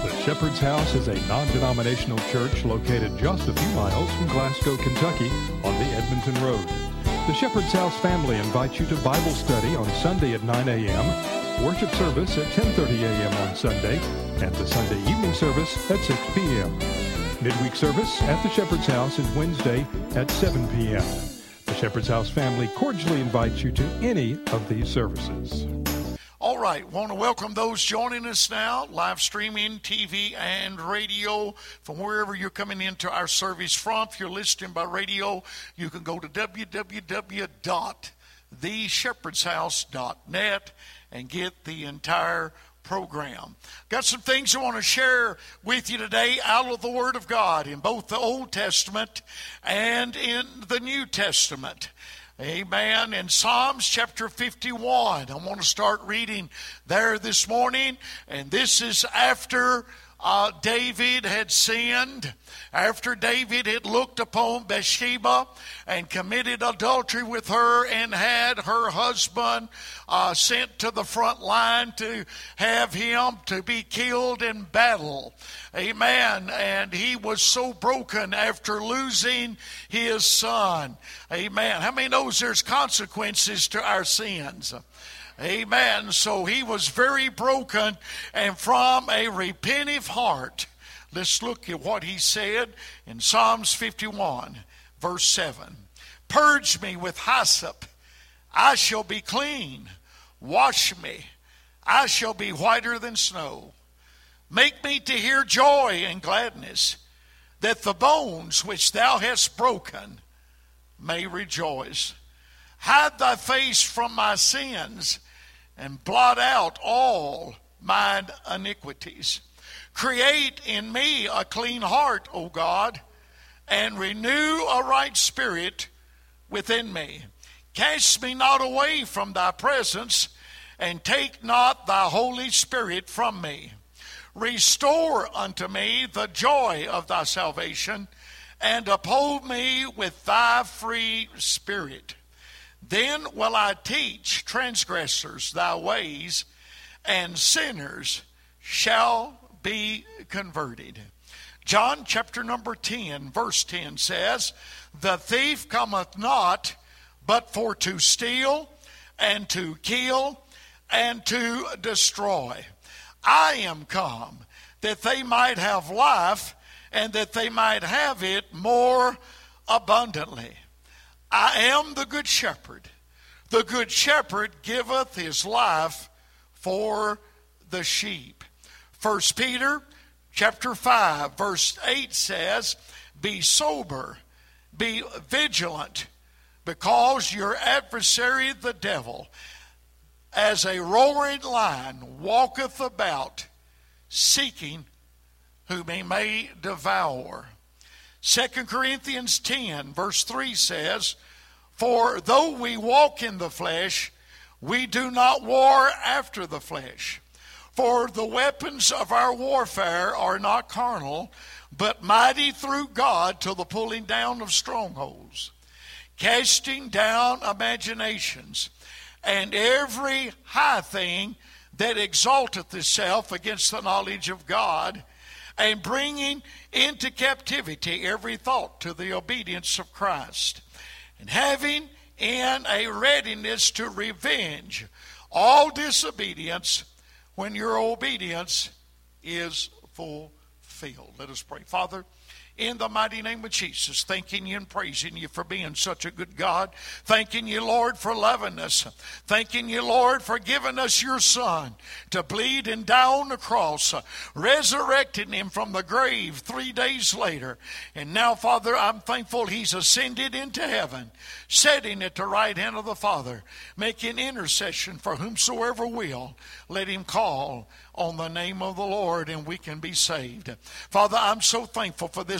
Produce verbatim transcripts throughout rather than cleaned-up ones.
The Shepherd's House is a non-denominational church located just a few miles from Glasgow, Kentucky on the Edmonton Road. The Shepherd's House family invites you to Bible study on Sunday at nine a.m., worship service at ten thirty a.m. on Sunday, and the Sunday evening service at six p.m. Midweek service at the Shepherd's House is Wednesday at seven p.m. The Shepherd's House family cordially invites you to any of these services. All right, want to welcome those joining us now, live streaming, T V, and radio from wherever you're coming into our service from. If you're listening by radio, you can go to w w w dot the shepherds house dot net and get the entire program. Got some things I want to share with you today out of the Word of God in both the Old Testament and in the New Testament. Amen. In Psalms chapter fifty-one, I want to start reading there this morning. And this is after uh, David had sinned, after David had looked upon Bathsheba and committed adultery with her and had her husband uh, sent to the front line to have him to be killed in battle. Amen. And he was so broken after losing his son. Amen. How many knows there's consequences to our sins? Amen. So he was very broken, and from a repentive heart, let's look at what he said in Psalms fifty-one, verse seven. Purge me with hyssop, I shall be clean. Wash me, I shall be whiter than snow. Make me to hear joy and gladness, that the bones which thou hast broken may rejoice. Hide thy face from my sins, and blot out all mine iniquities. Create in me a clean heart, O God, and renew a right spirit within me. Cast me not away from thy presence, and take not thy Holy Spirit from me. Restore unto me the joy of thy salvation, and uphold me with thy free spirit. Then will I teach transgressors thy ways, and sinners shall be converted. John chapter number ten, verse ten says, the thief cometh not but for to steal, and to kill, and to destroy. I am come that they might have life, and that they might have it more abundantly. I am the good shepherd. The good shepherd giveth his life for the sheep. First Peter chapter five, verse eight says, be sober, be vigilant, because your adversary the devil, as a roaring lion, walketh about, seeking whom he may devour. Second Corinthians ten, verse three says, for though we walk in the flesh, we do not war after the flesh. For the weapons of our warfare are not carnal, but mighty through God to the pulling down of strongholds, casting down imaginations, and every high thing that exalteth itself against the knowledge of God, and bringing into captivity every thought to the obedience of Christ, and having in a readiness to revenge all disobedience when your obedience is fulfilled. Let us pray. Father, in the mighty name of Jesus, thanking you and praising you for being such a good God. Thanking you, Lord, for loving us. Thanking you, Lord, for giving us your Son to bleed and die on the cross, resurrecting him from the grave three days later. And now, Father, I'm thankful he's ascended into heaven, sitting at the right hand of the Father, making intercession for whomsoever will. Let him call on the name of the Lord, and we can be saved. Father, I'm so thankful for this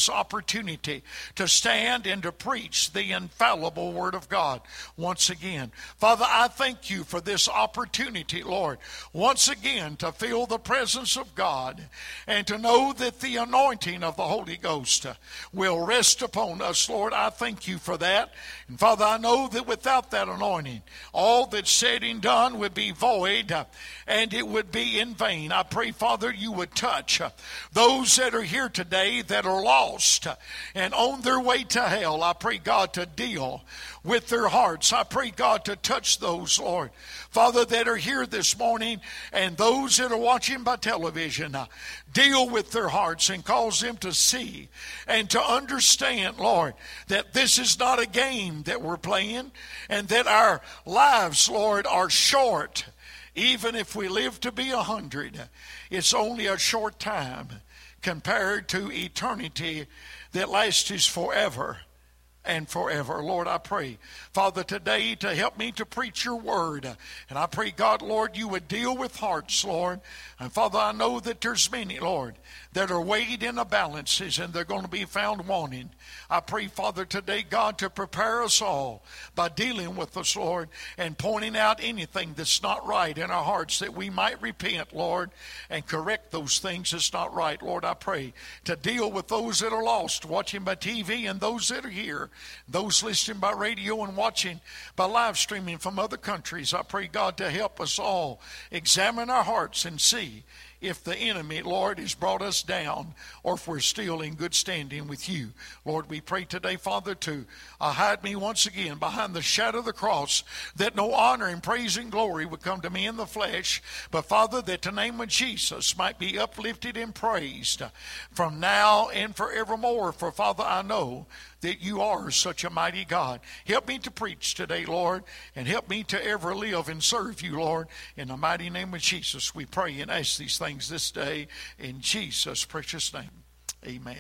this opportunity to stand and to preach the infallible Word of God once again. Father, I thank you for this opportunity, Lord, once again to feel the presence of God and to know that the anointing of the Holy Ghost will rest upon us, Lord. I thank you for that. And Father, I know that without that anointing, all that's said and done would be void and it would be in vain. I pray, Father, you would touch those that are here today that are lost and on their way to hell. I pray, God, to deal with their hearts. I pray, God, to touch those, Lord, Father, that are here this morning and those that are watching by television. Uh, deal with their hearts and cause them to see and to understand, Lord, that this is not a game that we're playing and that our lives, Lord, are short. Even if we live to be a hundred, it's only a short time compared to eternity that lasts forever and forever. Lord, I pray, Father, today to help me to preach your word. And I pray, God, Lord, you would deal with hearts, Lord. And Father, I know that there's many, Lord, that are weighed in the balances and they're going to be found wanting. I pray, Father, today, God, to prepare us all by dealing with us, Lord, and pointing out anything that's not right in our hearts that we might repent, Lord, and correct those things that's not right. Lord, I pray to deal with those that are lost, watching by T V, and those that are here, those listening by radio and watching by live streaming from other countries. I pray, God, to help us all examine our hearts and see if the enemy, Lord, has brought us down or if we're still in good standing with you. Lord, we pray today, Father, to uh, hide me once again behind the shadow of the cross, that no honor and praise and glory would come to me in the flesh, but Father, that the name of Jesus might be uplifted and praised from now and forevermore. For Father, I know that you are such a mighty God. Help me to preach today, Lord, and help me to ever live and serve you, Lord. In the mighty name of Jesus, we pray and ask these things this day in Jesus' precious name. Amen.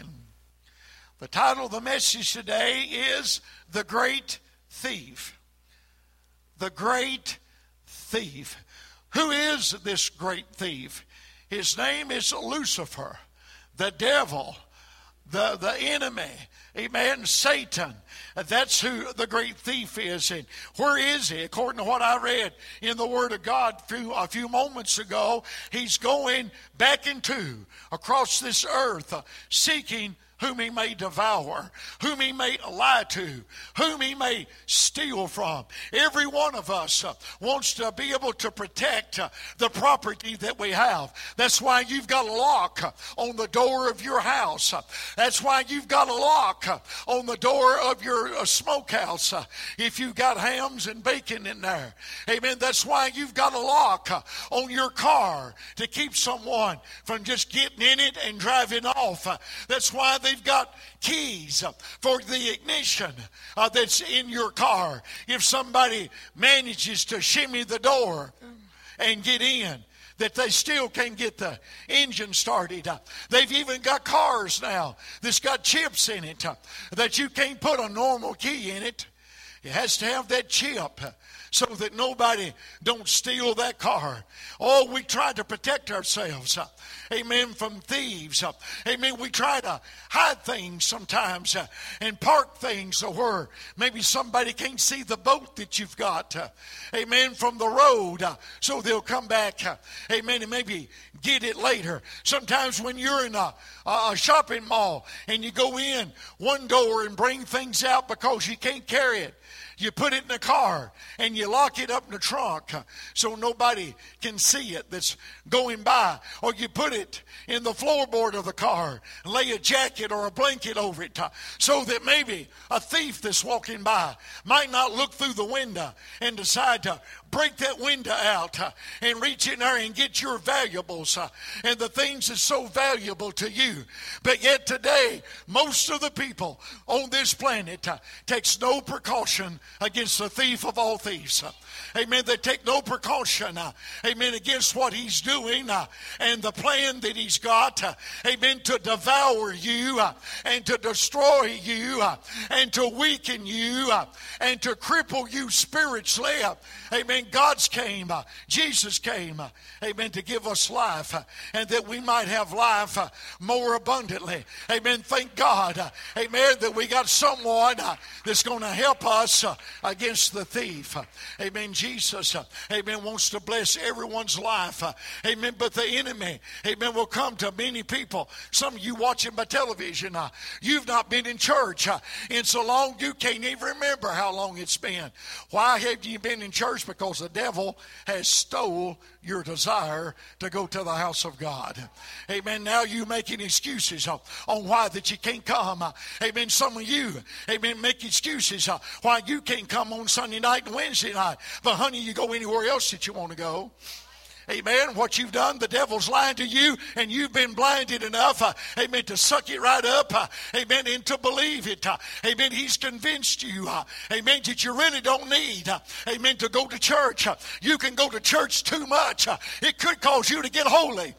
The title of the message today is The Great Thief. The Great Thief. Who is this great thief? His name is Lucifer, the devil, the, the enemy. Amen. Satan. That's who the great thief is. And where is he? According to what I read in the Word of God a few, a few moments ago, he's going back into across this earth uh, seeking whom he may devour, whom he may lie to, whom he may steal from. Every one of us uh, wants to be able to protect uh, the property that we have. That's why you've got a lock uh, on the door of your house. Uh, that's why you've got a lock uh, on the door of your uh, smokehouse uh, if you've got hams and bacon in there. Amen. That's why you've got a lock uh, on your car to keep someone from just getting in it and driving off. Uh, that's why they've got keys for the ignition uh, that's in your car. If somebody manages to shimmy the door and get in, that they still can get the engine started. Uh, they've even got cars now that's got chips in it uh, that you can't put a normal key in it. It has to have that chip uh, so that nobody don't steal that car. Oh, we try to protect ourselves. Uh, Amen, from thieves. Uh, amen, we try to hide things sometimes uh, and park things so where maybe somebody can't see the boat that you've got. Uh, amen, from the road uh, so they'll come back. Uh, amen, and maybe get it later. Sometimes when you're in a, a shopping mall and you go in one door and bring things out because you can't carry it, you put it in the car and you lock it up in the trunk so nobody can see it that's going by. Or you put it in the floorboard of the car and lay a jacket or a blanket over it so that maybe a thief that's walking by might not look through the window and decide to break that window out uh, and reach in there and get your valuables uh, and the things that's so valuable to you. But yet today, most of the people on this planet uh, takes no precaution against the thief of all thieves. Uh, amen. They take no precaution, uh, amen, against what he's doing uh, and the plan that he's got, uh, amen, to devour you uh, and to destroy you uh, and to weaken you uh, and to cripple you spiritually. Uh, amen. Amen. God's came. Uh, Jesus came. Uh, amen. To give us life. Uh, and that we might have life uh, more abundantly. Amen. Thank God. Uh, amen. That we got someone uh, that's going to help us uh, against the thief. Uh, amen. Jesus. Uh, amen. Wants to bless everyone's life. Uh, amen. But the enemy. Amen. Will come to many people. Some of you watching by television. Uh, you've not been in church uh, in so long you can't even remember how long it's been. Why have you been in church? Because the devil has stole your desire to go to the house of God. Amen. Now you making excuses on, on why that you can't come. Uh, amen. Some of you, amen, make excuses uh, why you can't come on Sunday night and Wednesday night. But honey, you go anywhere else that you want to go. Amen. What you've done, the devil's lying to you, and you've been blinded enough, uh, amen, to suck it right up, uh, amen, and to believe it. Uh, amen. He's convinced you, uh, amen, that you really don't need, uh, amen, to go to church. Uh, you can go to church too much. Uh, it could cause you to get holy.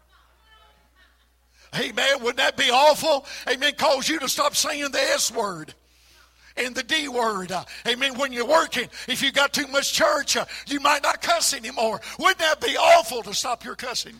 Amen. Wouldn't that be awful? Amen. Cause you to stop saying the S word. And the D word. Uh, amen. When you're working, if you got too much church, uh, you might not cuss anymore. Wouldn't that be awful to stop your cussing?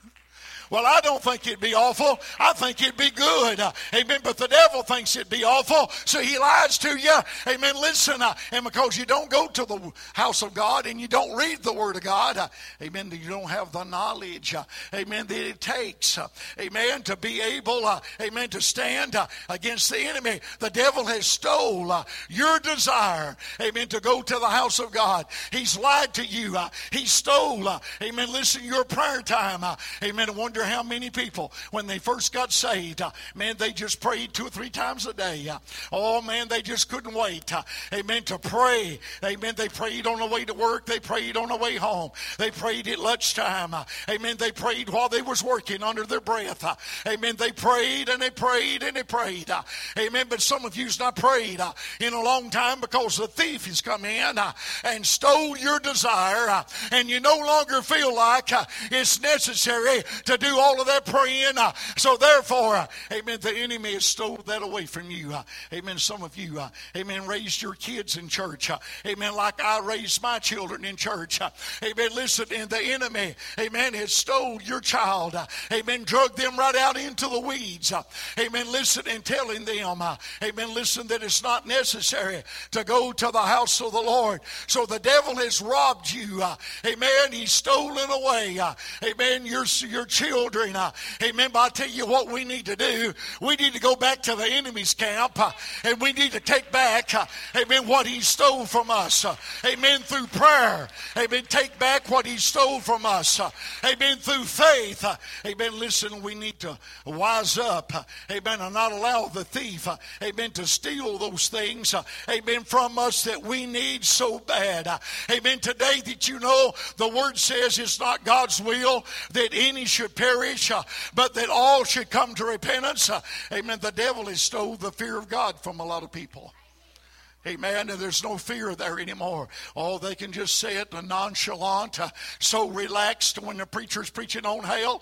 Well, I don't think it'd be awful. I think it'd be good. Uh, amen. But the devil thinks it'd be awful, so he lies to you. Amen. Listen, uh, and because you don't go to the house of God and you don't read the Word of God, uh, amen, you don't have the knowledge, uh, amen, that it takes, uh, amen, to be able, uh, amen, to stand uh, against the enemy. The devil has stole uh, your desire, amen, to go to the house of God. He's lied to you. Uh, he stole, uh, amen, listen, your prayer time. Uh, amen. I wonder how many people, when they first got saved, uh, man, they just prayed two or three times a day. Uh, oh, man, they just couldn't wait, uh, amen, to pray. Amen. They prayed on the way to work. They prayed on the way home. They prayed at lunchtime. Uh, amen. They prayed while they was working under their breath. Uh, amen. They prayed and they prayed and they prayed. Uh, amen. But some of you's not prayed uh, in a long time because the thief has come in uh, and stole your desire, uh, and you no longer feel like uh, it's necessary to do all of that praying. Uh, so therefore, uh, amen, the enemy has stole that away from you. Uh, amen. Some of you, uh, amen, raised your kids in church. Uh, amen. Like I raised my children in church. Uh, amen. Listen, and the enemy, amen, has stole your child. Uh, amen. Drug them right out into the weeds. Uh, amen. Listen, and telling them, uh, amen, listen, that it's not necessary to go to the house of the Lord. So the devil has robbed you. Uh, amen. He's stolen away. Uh, amen. Your, your children. Uh, amen. But I tell you what we need to do. We need to go back to the enemy's camp. Uh, and we need to take back, uh, amen, what he stole from us. Uh, amen. Through prayer. Amen. Take back what he stole from us. Uh, amen. Through faith. Uh, amen. Listen, we need to wise up. Uh, amen. And not allow the thief, uh, amen, to steal those things, uh, amen, from us that we need so bad. Uh, amen. Today that you know the word says it's not God's will that any should perish, uh, but that all should come to repentance. Uh, amen. The devil has stole the fear of God from a lot of people. Amen. And there's no fear there anymore. Oh, they can just say it nonchalant, uh, so relaxed when the preacher's preaching on hell.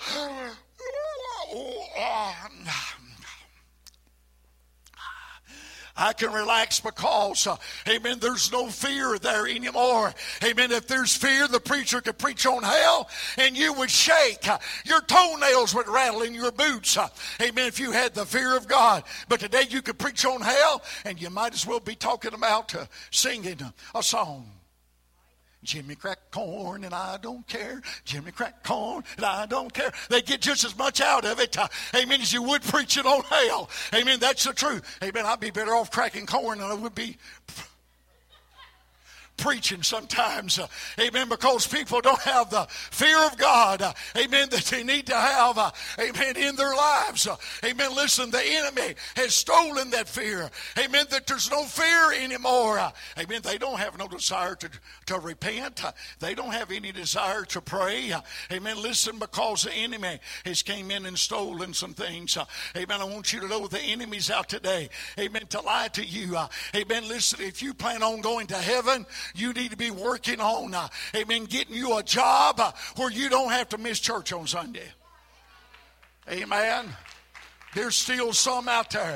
I can relax because, uh, amen, there's no fear there anymore. Amen. If there's fear, the preacher could preach on hell and you would shake. Uh, your toenails would rattle in your boots. Uh, amen. If you had the fear of God. But today you could preach on hell and you might as well be talking about uh, singing a song. Jimmy crack corn and I don't care. Jimmy crack corn and I don't care. They get just as much out of it, uh, amen, as you would preach it on hell. Amen. That's the truth. Amen. I'd be better off cracking corn than I would be preaching sometimes, uh, amen, because people don't have the fear of God, uh, amen, that they need to have, uh, amen, in their lives. Uh, amen. Listen, the enemy has stolen that fear. Amen. That there's no fear anymore. Uh, amen. They don't have no desire to, to repent. Uh, they don't have any desire to pray. Uh, amen. Listen, because the enemy has came in and stolen some things. Uh, amen. I want you to know the enemy's out today. Amen. To lie to you. Uh, amen. Listen, if you plan on going to heaven, you need to be working on, uh, amen, getting you a job uh, where you don't have to miss church on Sunday. Amen. There's still some out there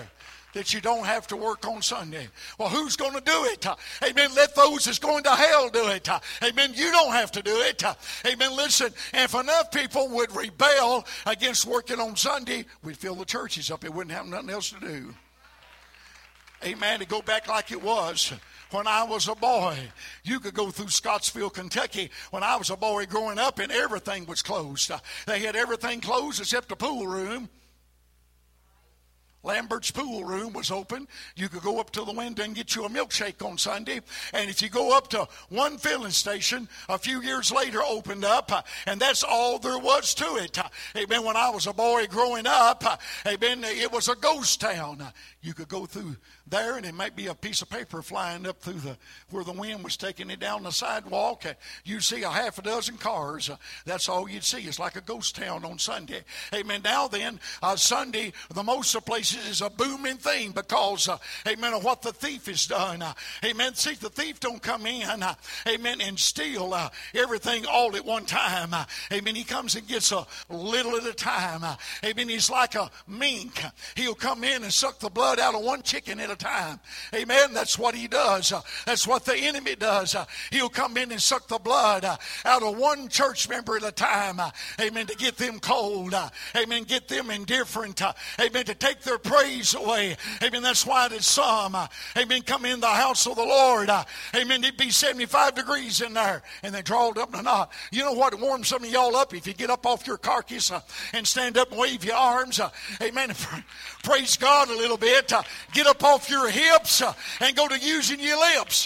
that you don't have to work on Sunday. Well, who's going to do it? Amen. Let those that's going to hell do it. Amen. You don't have to do it. Amen. Listen, if enough people would rebel against working on Sunday, we'd fill the churches up. It wouldn't have nothing else to do. Amen. To go back like it was when I was a boy. You could go through Scottsville, Kentucky when I was a boy growing up, and everything was closed. They had everything closed except the pool room. Lambert's pool room was open. You could go up to the window and get you a milkshake on Sunday. And if you go up to one filling station, a few years later opened up, uh, and that's all there was to it. Uh, amen. When I was a boy growing up, uh, amen, it was a ghost town. Uh, you could go through there, and it might be a piece of paper flying up through the where the wind was taking it down the sidewalk. Uh, you see a half a dozen cars. Uh, that's all you'd see. It's like a ghost town on Sunday. Amen. Now then, uh, Sunday, the most of places is a booming thing because, uh, amen, of what the thief has done. Uh, amen. See, the thief don't come in, uh, amen, and steal uh, everything all at one time. Uh, amen. He comes and gets a little at a time. Uh, amen. He's like a mink. He'll come in and suck the blood out of one chicken at a time. Amen. That's what he does. Uh, that's what the enemy does. Uh, he'll come in and suck the blood uh, out of one church member at a time. Uh, amen. To get them cold. Uh, amen. Get them indifferent. Uh, amen. To take their praise away. Amen. That's why did some, uh, amen, come in the house of the Lord. Uh, amen. It'd be seventy-five degrees in there, and they drawed up in a knot. You know what warms some of y'all up? If you get up off your carcass uh, and stand up and wave your arms. Uh, amen. Praise God a little bit. Uh, get up off your hips uh, and go to using your lips.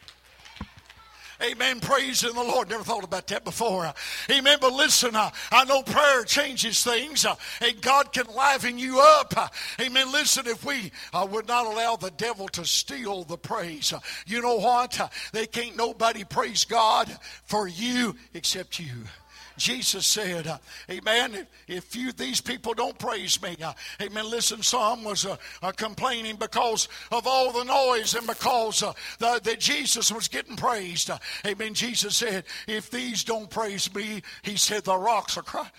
Amen. Praise in the Lord. Never thought about that before. Uh, amen. But listen, uh, I know prayer changes things, uh, and God can liven you up. Uh, amen. Listen, if we uh, would not allow the devil to steal the praise, uh, you know what? Uh, they can't nobody praise God for you except you. Jesus said, uh, amen, if, if you, these people don't praise me, uh, amen, listen, some was uh, uh, complaining because of all the noise and because uh, the, that Jesus was getting praised. Uh, amen, Jesus said, if these don't praise me, he said, the rocks are crying.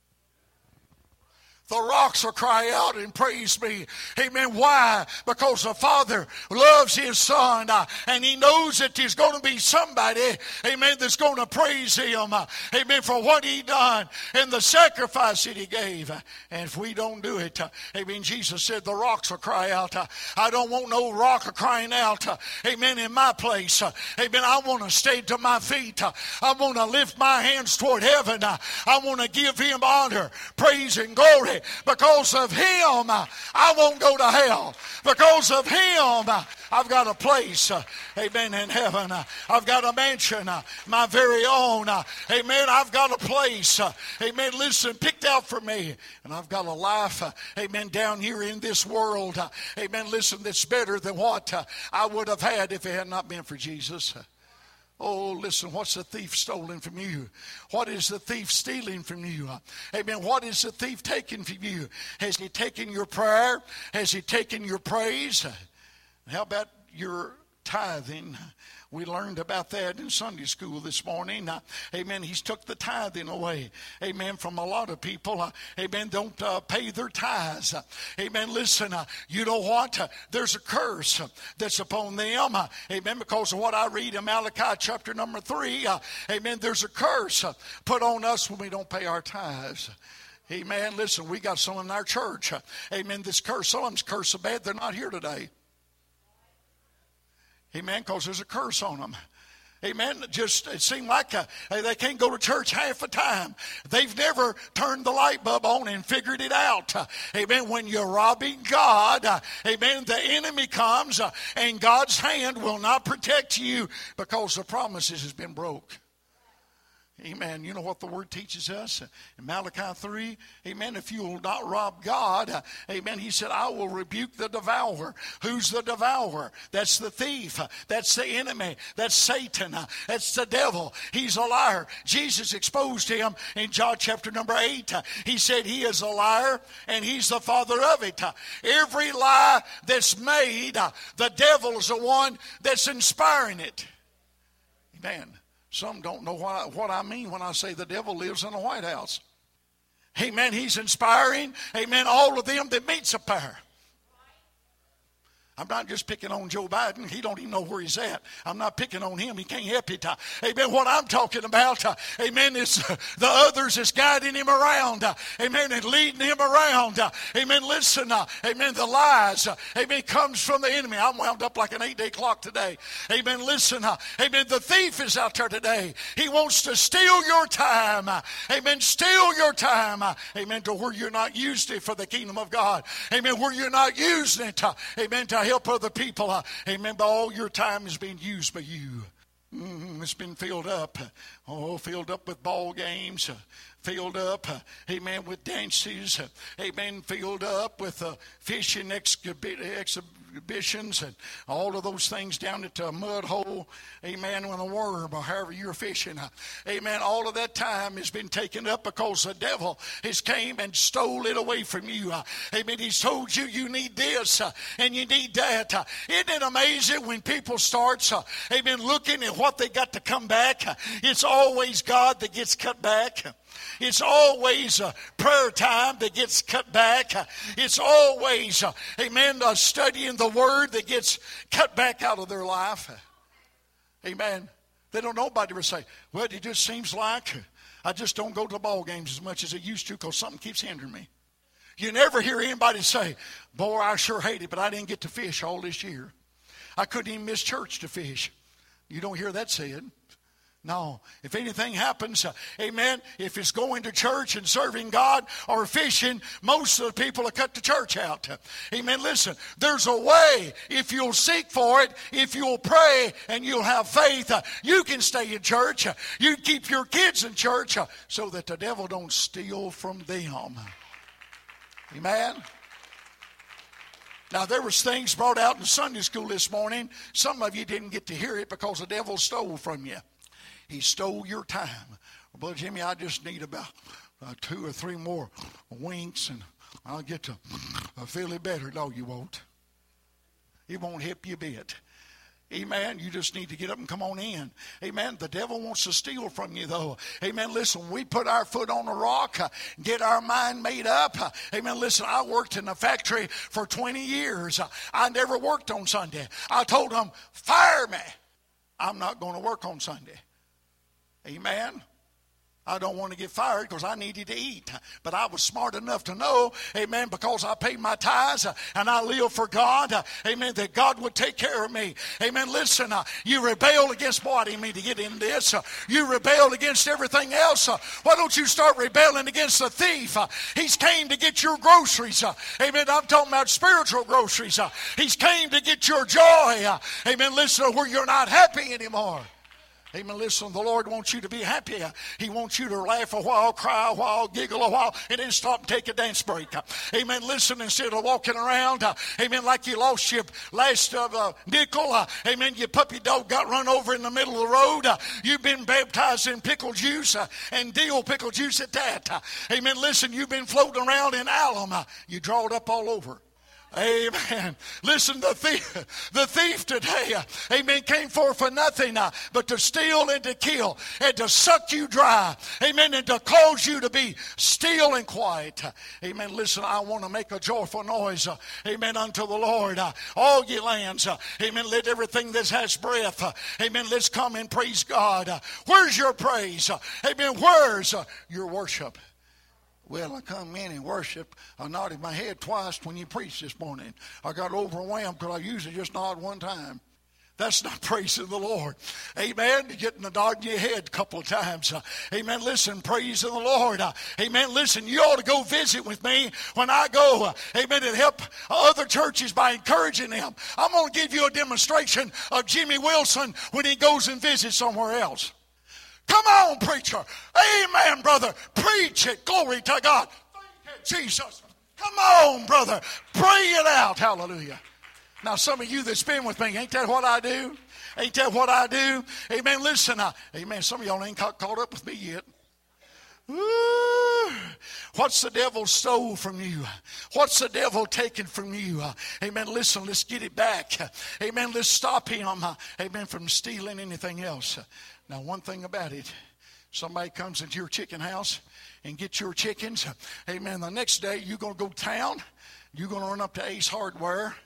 The rocks will cry out and praise me. Amen. Why? Because the Father loves His Son. Uh, and He knows that there's going to be somebody, amen, that's going to praise Him. Uh, amen. For what He done and the sacrifice that He gave. Uh, and if we don't do it, uh, amen, Jesus said the rocks will cry out. Uh, I don't want no rock crying out. Uh, amen. In my place. Uh, amen. I want to stay to my feet. Uh, I want to lift my hands toward heaven. Uh, I want to give Him honor, praise, and glory. Because of Him, I won't go to hell. Because of Him, I've got a place, amen, in heaven. I've got a mansion, my very own. Amen, I've got a place, amen, listen, picked out for me. And I've got a life, amen, down here in this world. Amen, listen, that's better than what I would have had if it had not been for Jesus. Oh, listen, what's the thief stolen from you? What is the thief stealing from you? Amen. What is the thief taking from you? Has he taken your prayer? Has he taken your praise? How about your tithing? We learned about that in Sunday school this morning. Uh, amen. He's took the tithing away. Amen. From a lot of people. Uh, amen. Don't uh, pay their tithes. Uh, amen. Listen, uh, you know what? Uh, there's a curse uh, that's upon them. Uh, amen. Because of what I read in Malachi chapter number three. Uh, amen. There's a curse uh, put on us when we don't pay our tithes. Amen. Listen, we got some in our church. Uh, amen. This curse, some of them's cursed so bad they're not here today. Amen, because there's a curse on them. Amen. Just, it seemed like uh, they can't go to church half the time. They've never turned the light bulb on and figured it out. Uh, amen. When you're robbing God, uh, amen, the enemy comes uh, and God's hand will not protect you because the promises has been broke. Amen. You know what the word teaches us in Malachi three? Amen. If you will not rob God, uh, amen, he said, I will rebuke the devourer. Who's the devourer? That's the thief. Uh, that's the enemy. That's Satan. Uh, that's the devil. He's a liar. Jesus exposed him in John chapter number eight. Uh, he said he is a liar and he's the father of it. Uh, every lie that's made, uh, the devil is the one that's inspiring it. Amen. Some don't know what I, what I mean when I say the devil lives in the White House. Amen. He's inspiring, amen, all of them that meets a pair. I'm not just picking on Joe Biden. He don't even know where he's at. I'm not picking on him. He can't help it. Uh, amen. What I'm talking about, uh, amen, is uh, the others is guiding him around. Uh, amen. And leading him around. Uh, amen. Listen. Uh, amen. The lies. Uh, amen. Comes from the enemy. I'm wound up like an eight-day clock today. Amen. Listen. Uh, amen. The thief is out there today. He wants to steal your time. Uh, amen. Steal your time. Uh, amen. To where you're not used it for the kingdom of God. Amen. Where you're not using it. Uh, amen. To help other people. Uh, amen. But all your time is being used by you. Mm, it's been filled up. Oh, filled up with ball games. Uh, filled up, uh, amen, with dances. Uh, amen. Filled up with uh, fishing exhibi- exhibitions and all of those things down at the mud hole. Amen. With a worm or however you're fishing. Uh, amen. All of that time has been taken up because the devil has came and stole it away from you. Uh, amen. He's told you you need this uh, and you need that. Uh, isn't it amazing when people start, uh, amen, looking at what they got to come back? Uh, it's always God that gets cut back. It's always uh, prayer time that gets cut back. It's always, uh, amen, uh, studying the Word that gets cut back out of their life. Amen. They don't know nobody ever say, well, it just seems like I just don't go to the ball games as much as I used to because something keeps hindering me. You never hear anybody say, boy, I sure hate it, but I didn't get to fish all this year. I couldn't even miss church to fish. You don't hear that said. No. If anything happens, uh, amen, if it's going to church and serving God or fishing, most of the people will cut the church out. Uh, amen. Listen, there's a way. If you'll seek for it, if you'll pray and you'll have faith, uh, you can stay in church. Uh, you can keep your kids in church uh, so that the devil don't steal from them. Amen. Now, there was things brought out in Sunday school this morning. Some of you didn't get to hear it because the devil stole from you. He stole your time. Well, Brother Jimmy, I just need about uh, two or three more winks and I'll get to uh, feel it better. No, you won't. It won't help you a bit. Amen. You just need to get up and come on in. Amen. The devil wants to steal from you, though. Amen. Listen, we put our foot on the rock, uh, get our mind made up. Uh, amen. Listen, I worked in a factory for twenty years. Uh, I never worked on Sunday. I told them, fire me. I'm not going to work on Sunday. Amen. I don't want to get fired because I needed to eat. But I was smart enough to know, amen, because I paid my tithes uh, and I live for God, uh, amen, that God would take care of me. Amen. Listen, uh, you rebelled against, boy, I didn't mean to get in this. Uh, you rebelled against everything else. Uh, why don't you start rebelling against the thief? Uh, he's came to get your groceries. Uh, amen. I'm talking about spiritual groceries. Uh, he's came to get your joy. Uh, amen. Listen, where you're not happy anymore. Amen. Listen, the Lord wants you to be happy. He wants you to laugh a while, cry a while, giggle a while, and then stop and take a dance break. Amen. Listen, instead of walking around, uh, amen, like you lost your last uh, nickel. Uh, amen. Your puppy dog got run over in the middle of the road. Uh, you've been baptized in pickle juice uh, and dill pickle juice at that. Uh, amen. Listen, you've been floating around in alum. Uh, you draw it up all over. Amen. Listen, the thief, the thief today, uh, amen, came forth for nothing uh, but to steal and to kill and to suck you dry. Amen. And to cause you to be still and quiet. Uh, amen. Listen, I want to make a joyful noise. Uh, amen. Unto the Lord. Uh, all ye lands. Uh, amen. Let everything that has breath. Uh, amen. Let's come and praise God. Uh, where's your praise? Uh, amen. Where's uh, your worship? Well, I come in and worship. I nodded my head twice when you preached this morning. I got overwhelmed because I usually just nod one time. That's not praising the Lord. Amen. You're getting a nod in your head a couple of times. Uh, amen. Listen, praising the Lord. Uh, amen. Listen, you ought to go visit with me when I go. Uh, amen. And help other churches by encouraging them. I'm going to give you a demonstration of Jimmy Wilson when he goes and visits somewhere else. Come on, preacher. Amen, brother. Preach it. Glory to God. Thank you, Jesus. Come on, brother. Pray it out. Hallelujah. Now, some of you that's been with me, ain't that what I do? Ain't that what I do? Amen. Listen, uh, amen. Some of y'all ain't caught, caught up with me yet. Ooh, what's the devil stole from you? What's the devil taken from you? Uh, amen. Listen, let's get it back. Uh, amen. Let's stop him. Uh, amen. From stealing anything else. Uh, now, one thing about it, somebody comes into your chicken house and gets your chickens. Uh, amen. The next day, you're going to go to town. You're going to run up to Ace Hardware.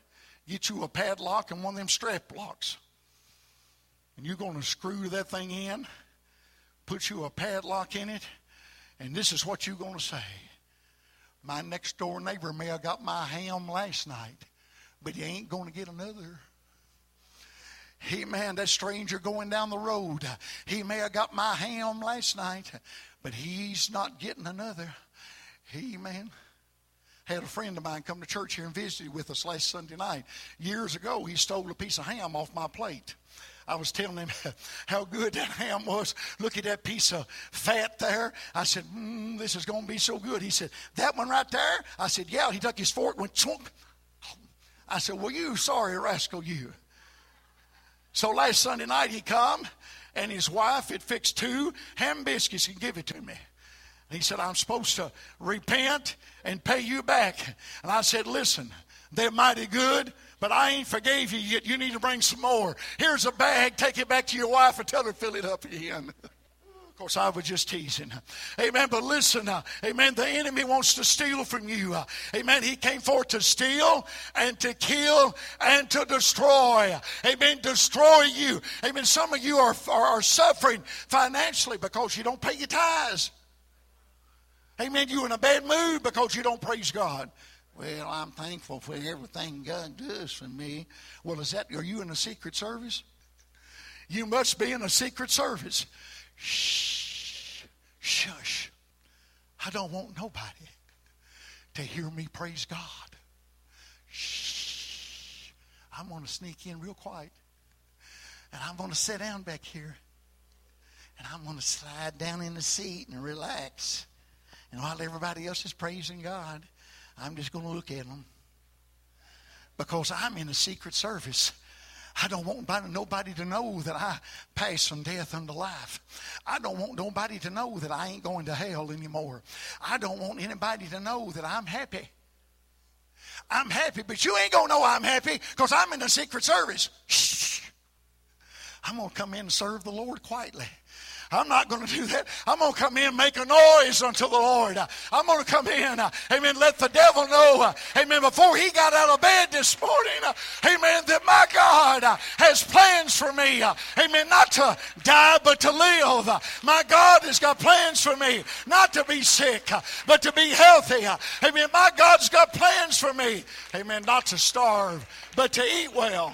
get you a padlock and one of them strap locks. And you're going to screw that thing in, put you a padlock in it, and this is what you're going to say. My next door neighbor may have got my ham last night, but he ain't going to get another. Hey, man, that stranger going down the road, he may have got my ham last night, but he's not getting another. Hey, man. Had a friend of mine come to church here and visited with us last Sunday night. Years ago, he stole a piece of ham off my plate. I was telling him how good that ham was. Look at that piece of fat there. I said, mm, this is going to be so good. He said, that one right there? I said, yeah. He took his fork and went chunk. I said, well, you sorry rascal, you. So last Sunday night he come, and his wife had fixed two ham biscuits and give it to me. He said, I'm supposed to repent and pay you back. And I said, listen, they're mighty good, but I ain't forgave you yet. You need to bring some more. Here's a bag. Take it back to your wife and tell her to fill it up again. Of course, I was just teasing. Amen. But listen, uh, amen, the enemy wants to steal from you. Uh, amen. He came forth to steal and to kill and to destroy. Amen. Destroy you. Amen. Some of you are, are, are suffering financially because you don't pay your tithes. Amen. You're in a bad mood because you don't praise God. Well, I'm thankful for everything God does for me. Well, is that, are you in a secret service? You must be in a secret service. Shh, shush. I don't want nobody to hear me praise God. Shh. I'm going to sneak in real quiet. And I'm going to sit down back here. And I'm going to slide down in the seat and relax. And while everybody else is praising God, I'm just going to look at them. Because I'm in a secret service. I don't want nobody to know that I pass from death unto life. I don't want nobody to know that I ain't going to hell anymore. I don't want anybody to know that I'm happy. I'm happy, but you ain't going to know I'm happy because I'm in a secret service. Shh. I'm going to come in and serve the Lord quietly. I'm not going to do that. I'm going to come in and make a noise unto the Lord. I'm going to come in, amen, let the devil know, amen, before he got out of bed this morning, amen, that my God has plans for me. Amen, not to die but to live. My God has got plans for me, not to be sick but to be healthy. Amen, my God's got plans for me. Amen, not to starve but to eat well.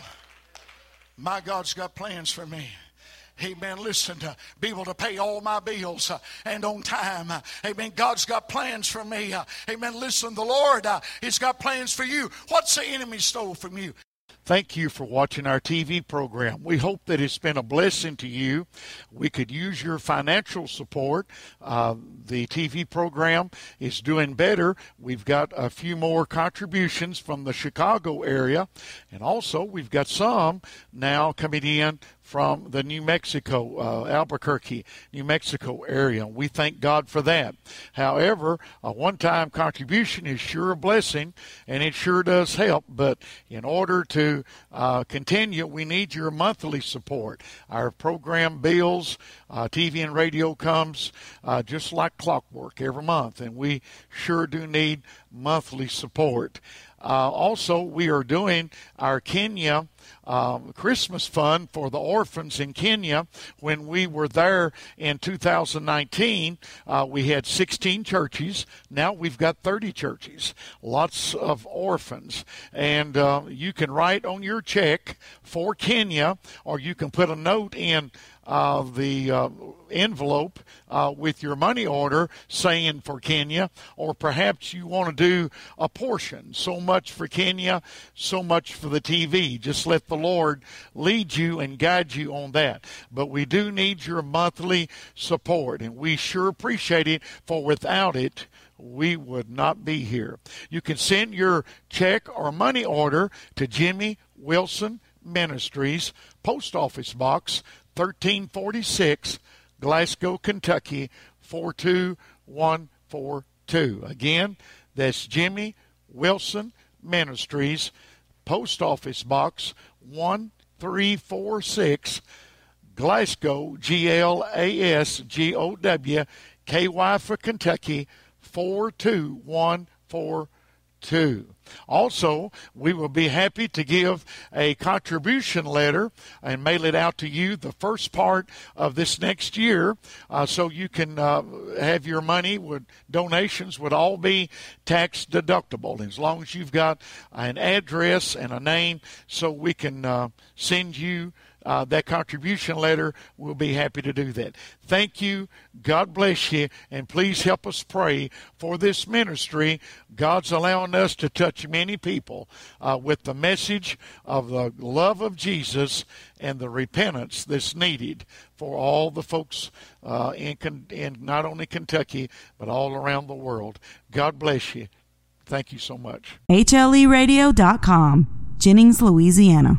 My God's got plans for me. Amen. Listen, to be able to pay all my bills uh, and on time. Uh, amen. God's got plans for me. Uh, amen. Listen, the Lord uh, has got plans for you. What's the enemy stole from you? Thank you for watching our T V program. We hope that it's been a blessing to you. We could use your financial support. Uh, the T V program is doing better. We've got a few more contributions from the Chicago area. And also, we've got some now coming in from the New Mexico, uh, Albuquerque, New Mexico area. We thank God for that. However, a one-time contribution is sure a blessing, and it sure does help. But in order to uh, continue, we need your monthly support. Our program bills, uh, T V and radio comes uh, just like clockwork every month, and we sure do need monthly support. Uh, also, we are doing our Kenya um, Christmas Fund for the orphans in Kenya. When we were there in two thousand nineteen, uh, we had sixteen churches. Now we've got thirty churches, lots of orphans. And uh, you can write on your check for Kenya, or you can put a note in Uh, the uh, envelope uh, with your money order saying for Kenya, or perhaps you want to do a portion. So much for Kenya, so much for the T V. Just let the Lord lead you and guide you on that. But we do need your monthly support, and we sure appreciate it, for without it, we would not be here. You can send your check or money order to Jimmy Wilson Ministries, Post Office Box thirteen forty-six, Glasgow, Kentucky, four two one four two. Again, that's Jimmy Wilson Ministries, Post Office Box one three four six, Glasgow, G L A S G O W, K Y for Kentucky, four two one four two. Also, we will be happy to give a contribution letter and mail it out to you the first part of this next year, uh, so you can uh, have your money with donations would all be tax deductible as long as you've got an address and a name, so we can uh, send you Uh, that contribution letter. We'll be happy to do that. Thank you. God bless you. And please help us pray for this ministry. God's allowing us to touch many people uh, with the message of the love of Jesus and the repentance that's needed for all the folks uh, in, in not only Kentucky, but all around the world. God bless you. Thank you so much. H L E radio dot com, Jennings, Louisiana.